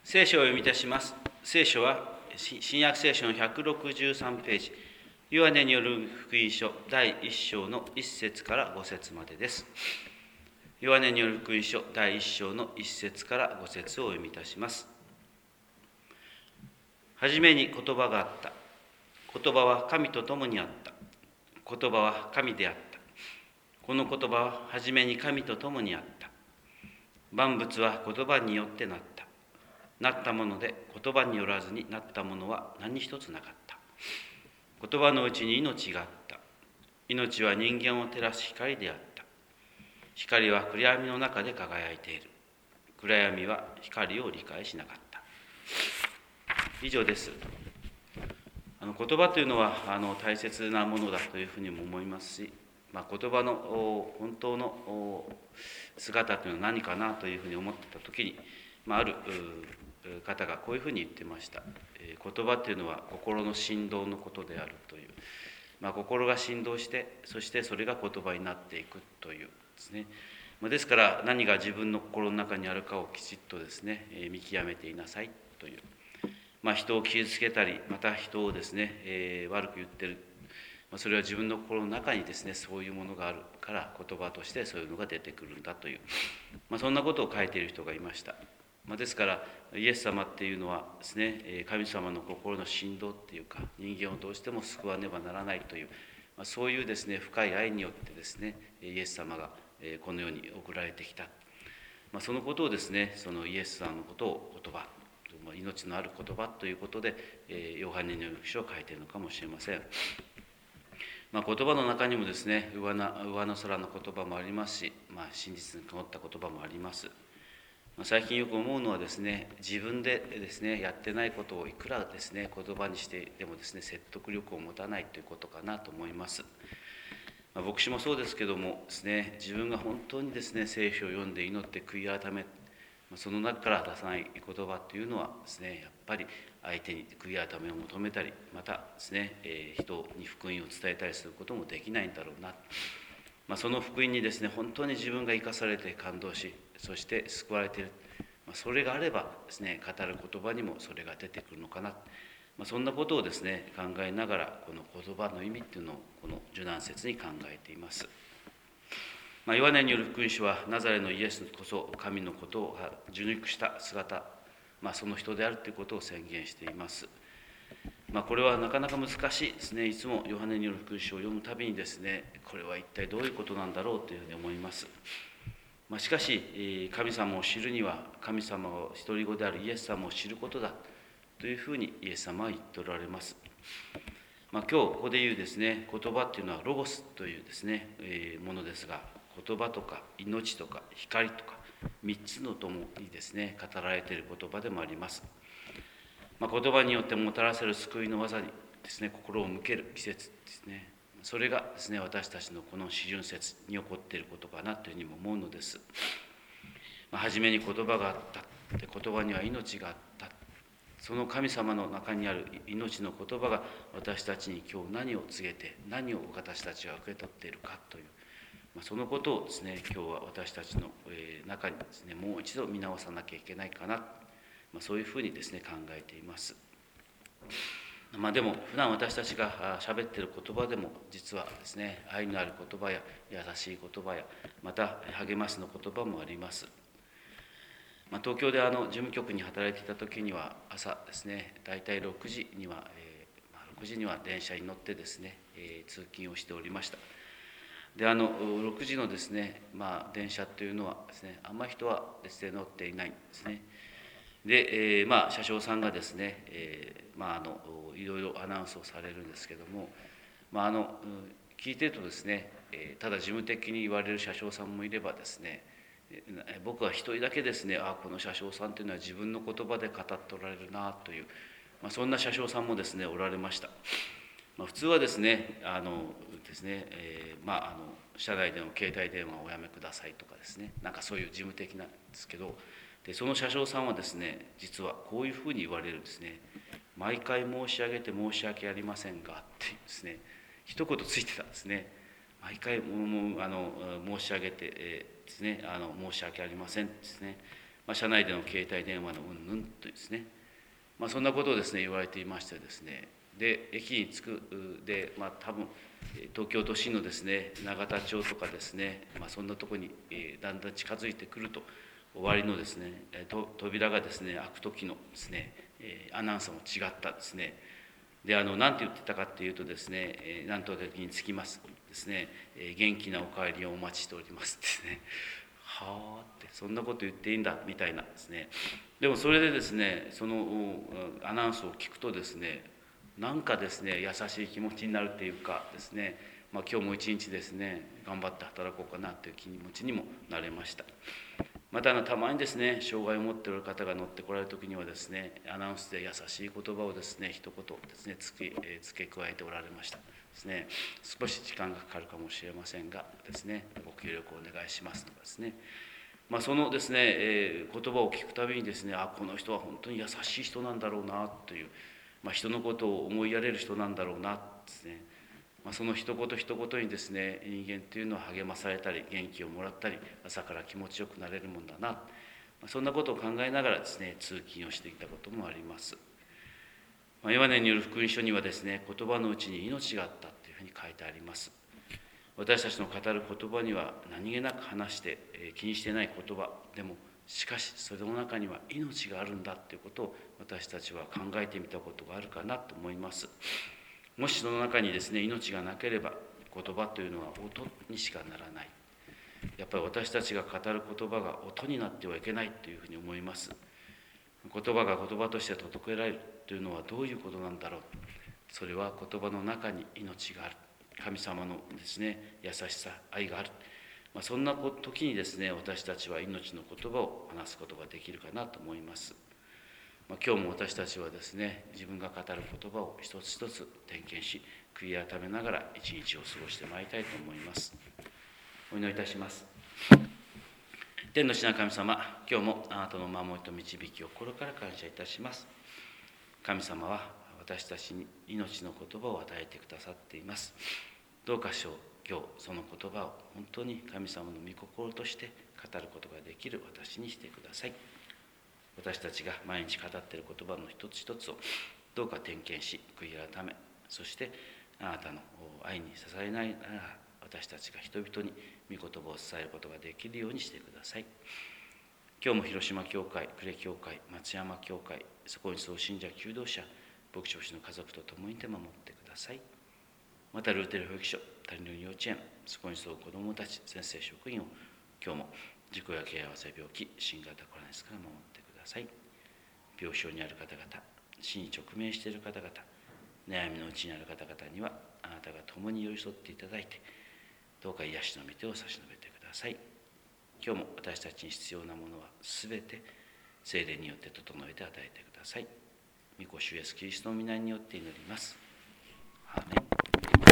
聖書を読み出します。聖書は新約聖書の163ページ、ヨハネによる福音書第1章の1節から5節までです。ヨハネによる福音書第1章の1節から5節をお読みいたします。はじめに言葉があった。言葉は神と共にあった。言葉は神であった。この言葉ははじめに神と共にあった。万物は言葉によってなった。なったもので言葉によらずになったものは何一つなかった。言葉のうちに命があった。命は人間を照らす光であった。光は暗闇の中で輝いている。暗闇は光を理解しなかった。以上です。言葉というのは大切なものだというふうにも思いますし、言葉の本当の姿というのは何かなというふうに思ってた時に、ある方がこういうふうに言ってました。言葉というのは心の振動のことであるという、心が振動して、そしてそれが言葉になっていくというですね。ですから何が自分の心の中にあるかをきちっとですね、見極めていなさいという、人を傷つけたり、また人をですね、悪く言ってる、それは自分の心の中にですね、そういうものがあるから言葉としてそういうのが出てくるんだという、そんなことを書いている人がいました。ですからイエス様っていうのはですね、神様の心の振動っていうか、人間をどうしても救わねばならないという、そういうですね、深い愛によってですね、イエス様がこの世に送られてきた、そのことをですね、そのイエス様のことを言葉、命のある言葉ということで、ヨハネの福音書を書いているのかもしれません。言葉の中にもですね、上の空の言葉もありますし、真実にこもった言葉もあります。最近よく思うのはですね、自分でですね、やってないことをいくらですね、言葉にしてでもですね、説得力を持たないということかなと思います。牧師もそうですけどもですね、自分が本当にですね、聖書を読んで祈って悔い改め、その中から出さない言葉というのはですね、やっぱり相手に悔い改めを求めたり、またですね、人に福音を伝えたりすることもできないんだろうな。その福音にですね、本当に自分が生かされて感動し、そして救われている、それがあればですね、語る言葉にもそれが出てくるのかな、そんなことをですね、考えながら、この言葉の意味っていうのをこの受難節に考えています。ヨハネによる福音書は、ナザレのイエスこそ神のことを受肉した姿、その人であるということを宣言しています。これはなかなか難しいですね。いつもヨハネによる福音書を読むたびにですね、これは一体どういうことなんだろうというふうに思います。しかし、神様を知るには、神様を独り子であるイエス様を知ることだというふうにイエス様は言っておられます。今日ここで言うですね、言葉っていうのはロゴスというですね、ものですが、言葉とか命とか光とか3つのともにですね、語られている言葉でもあります。言葉によってもたらせる救いの技にですね、心を向ける季節ですね。それがですね、私たちのこの四旬節に起こっていることかなというふうにも思うのです。はじめに言葉があった。言葉には命があった。その神様の中にある命の言葉が私たちに今日何を告げて、何を私たちは受け取っているかという、そのことをですね、今日は私たちの中にですね、もう一度見直さなきゃいけないかな、そういうふうにですね、考えています。でも普段私たちが喋っている言葉でも実はですね、愛のある言葉や優しい言葉や、また励ますの言葉もあります。東京で事務局に働いていた時には朝ですね、大体6時には電車に乗ってですね、通勤をしておりました。で6時のですね、電車というのはですね、あんまり人はですね乗っていないんですね。で、車掌さんがですね、いろいろアナウンスをされるんですけども、聞いてるとですね、ただ事務的に言われる車掌さんもいればですね、僕は一人だけですね、この車掌さんというのは自分の言葉で語っておられるなという、そんな車掌さんもですねおられました。普通はですね、車内での携帯電話をおやめくださいとかですね、そういう事務的なんですけど、でその車掌さんはですね、実はこういうふうに言われるんですね。毎回申し上げて申し訳ありませんがっていうですね、一言ついてたんですね。毎回申し上げて、ですね、申し訳ありませんですね。 社内での携帯電話の云々とですね、そんなことをですね言われていましてですね、で駅に着くで、多分東京都心のですね永田町とかですね、そんなところにだんだん近づいてくると、終わりのですね扉がですね開く時のですねアナウンスも違ったですね。で何て言ってたかっていうとですね、なんとか駅に着きますですね、元気なお帰りをお待ちしておりますですね。はあってそんなこと言っていいんだみたいなですね。でもそれでですねそのアナウンスを聞くとですね、なんかですね優しい気持ちになるっていうかですね、今日も一日ですね頑張って働こうかなという気持ちにもなれました。またたまにですね障害を持っておる方が乗ってこられる時にはですね、アナウンスで優しい言葉をですね一言ですね付け加えておられましたですね。少し時間がかかるかもしれませんがですね、ご協力をお願いしますとかですね、そのですね、言葉を聞くたびにですね、この人は本当に優しい人なんだろうなという、人のことを思いやれる人なんだろうなですね、その一言一言にですね人間というのは励まされたり元気をもらったり朝から気持ちよくなれるもんだな、そんなことを考えながらですね通勤をしてきたこともあります。ヨハネによる福音書にはですね、言葉のうちに命があったというふうに書いてあります。私たちの語る言葉には何気なく話して気にしてない言葉でも、しかしその中には命があるんだということを私たちは考えてみたことがあるかなと思います。もしその中にですね命がなければ言葉というのは音にしかならない。やっぱり私たちが語る言葉が音になってはいけないというふうに思います。言葉が言葉として届けられるというのはどういうことなんだろう。それは言葉の中に命がある、神様のですね優しさ愛がある、そんな時にですね私たちは命の言葉を話すことができるかなと思います。今日も私たちはですね自分が語る言葉を一つ一つ点検し悔い改めながら一日を過ごしてまいりたいと思います。お祈りいたします。天の父なる神様、今日もあなたの守りと導きを心から感謝いたします。神様は私たちに命の言葉を与えてくださっています。どうか今日その言葉を本当に神様の御心として語ることができる私にしてください。私たちが毎日語っている言葉の一つ一つをどうか点検し悔い改め、そしてあなたの愛に支えないなら私たちが人々に御言葉を伝えることができるようにしてください。今日も広島教会、呉教会、松山教会、そこにそう信者求道者牧師牧師の家族と共に守ってください。またルーテル保育所、谷の幼稚園、そこにそう子どもたち、先生職員を今日も事故や怪我、病気、新型コロナから守ってください。病床にある方々、死に直面している方々、悩みのうちにある方々にはあなたが共に寄り添っていただいて、どうか癒しの御手を差し伸べてください。今日も私たちに必要なものはすべて聖霊によって整えて与えてください。御子主イエスキリストの御名によって祈ります。アーメン。